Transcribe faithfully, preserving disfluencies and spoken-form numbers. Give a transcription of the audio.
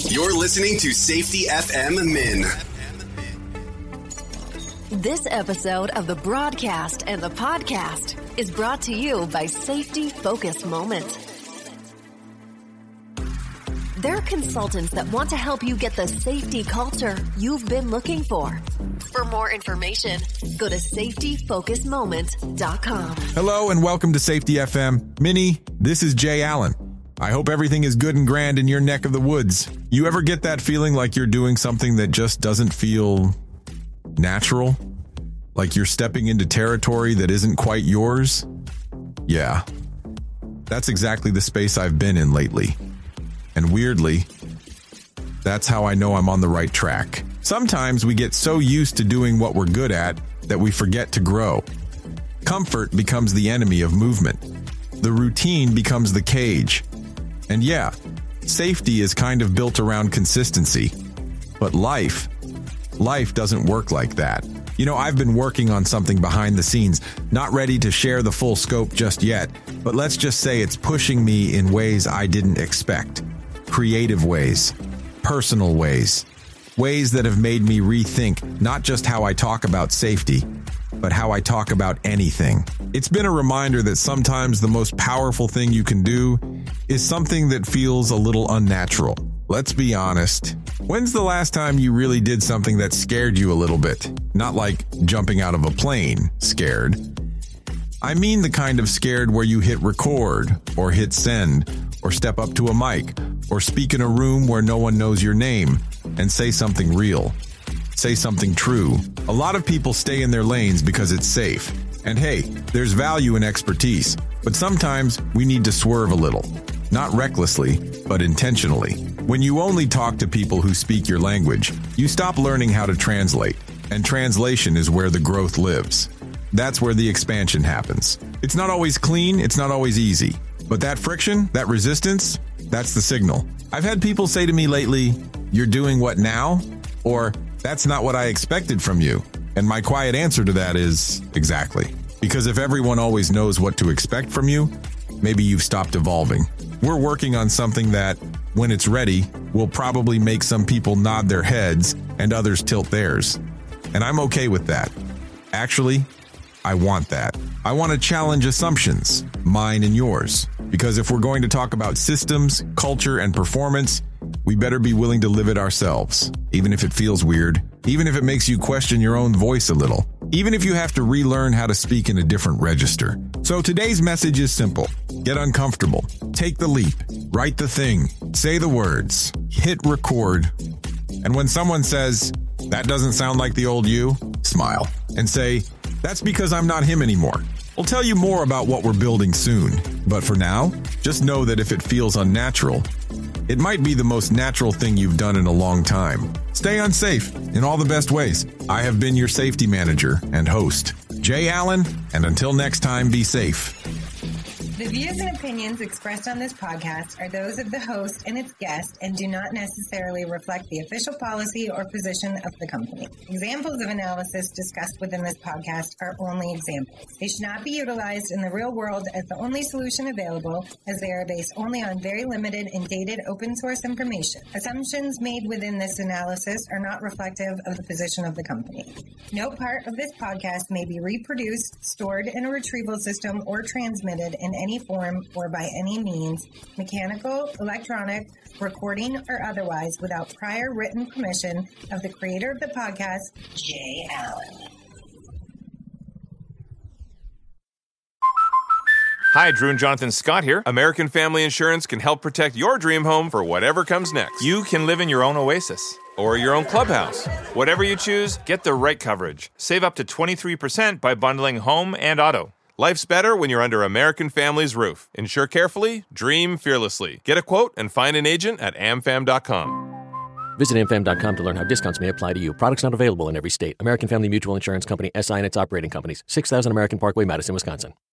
You're listening to Safety F M Min. This episode of the broadcast and the podcast is brought to you by Safety Focus Moment. They're consultants that want to help you get the safety culture you've been looking for. For more information, go to safety focus moment dot com. Hello and welcome to Safety F M. Minnie, this is Jay Allen. I hope everything is good and grand in your neck of the woods. You ever get that feeling like you're doing something that just doesn't feel natural? Like you're stepping into territory that isn't quite yours? Yeah, that's exactly the space I've been in lately. And weirdly, that's how I know I'm on the right track. Sometimes we get so used to doing what we're good at that we forget to grow. Comfort becomes the enemy of movement. The routine becomes the cage. And yeah, safety is kind of built around consistency. But life, life doesn't work like that. You know, I've been working on something behind the scenes, not ready to share the full scope just yet, but let's just say it's pushing me in ways I didn't expect. Creative ways, personal ways, ways that have made me rethink not just how I talk about safety, but how I talk about anything. It's been a reminder that sometimes the most powerful thing you can do is something that feels a little unnatural. Let's be honest. When's the last time you really did something that scared you a little bit? Not like jumping out of a plane, scared. I mean the kind of scared where you hit record, or hit send, or step up to a mic, or speak in a room where no one knows your name, and say something real. Say something true. A lot of people stay in their lanes because it's safe. And hey, there's value in expertise, but sometimes we need to swerve a little. Not recklessly, but intentionally. When you only talk to people who speak your language, you stop learning how to translate, and translation is where the growth lives. That's where the expansion happens. It's not always clean, it's not always easy, but that friction, that resistance, that's the signal. I've had people say to me lately, "You're doing what now?" Or, "That's not what I expected from you." And my quiet answer to that is, exactly. Because if everyone always knows what to expect from you, maybe you've stopped evolving. We're working on something that, when it's ready, will probably make some people nod their heads and others tilt theirs. And I'm okay with that. Actually, I want that. I want to challenge assumptions, mine and yours. Because if we're going to talk about systems, culture, and performance, we better be willing to live it ourselves, even if it feels weird, even if it makes you question your own voice a little, even if you have to relearn how to speak in a different register. So today's message is simple. Get uncomfortable. Take the leap. Write the thing. Say the words. Hit record. And when someone says, "That doesn't sound like the old you," smile and say, "That's because I'm not him anymore." We'll tell you more about what we're building soon. But for now, just know that if it feels unnatural, it might be the most natural thing you've done in a long time. Stay unsafe in all the best ways. I have been your safety manager and host, Jay Allen, and until next time, be safe. The views and opinions expressed on this podcast are those of the host and its guest and do not necessarily reflect the official policy or position of the company. Examples of analysis discussed within this podcast are only examples. They should not be utilized in the real world as the only solution available, as they are based only on very limited and dated open source information. Assumptions made within this analysis are not reflective of the position of the company. No part of this podcast may be reproduced, stored in a retrieval system, or transmitted in any form or by any means, mechanical, electronic, recording, or otherwise, without prior written permission of the creator of the podcast, Jay Allen. Hi, Drew and Jonathan Scott here. American Family Insurance can help protect your dream home for whatever comes next. You can live in your own oasis or your own clubhouse. Whatever you choose, get the right coverage. Save up to twenty-three percent by bundling home and auto. Life's better when you're under American Family's roof. Insure carefully, dream fearlessly. Get a quote and find an agent at am fam dot com. Visit am fam dot com to learn how discounts may apply to you. Products not available in every state. American Family Mutual Insurance Company, S I and its operating companies. six thousand American Parkway, Madison, Wisconsin.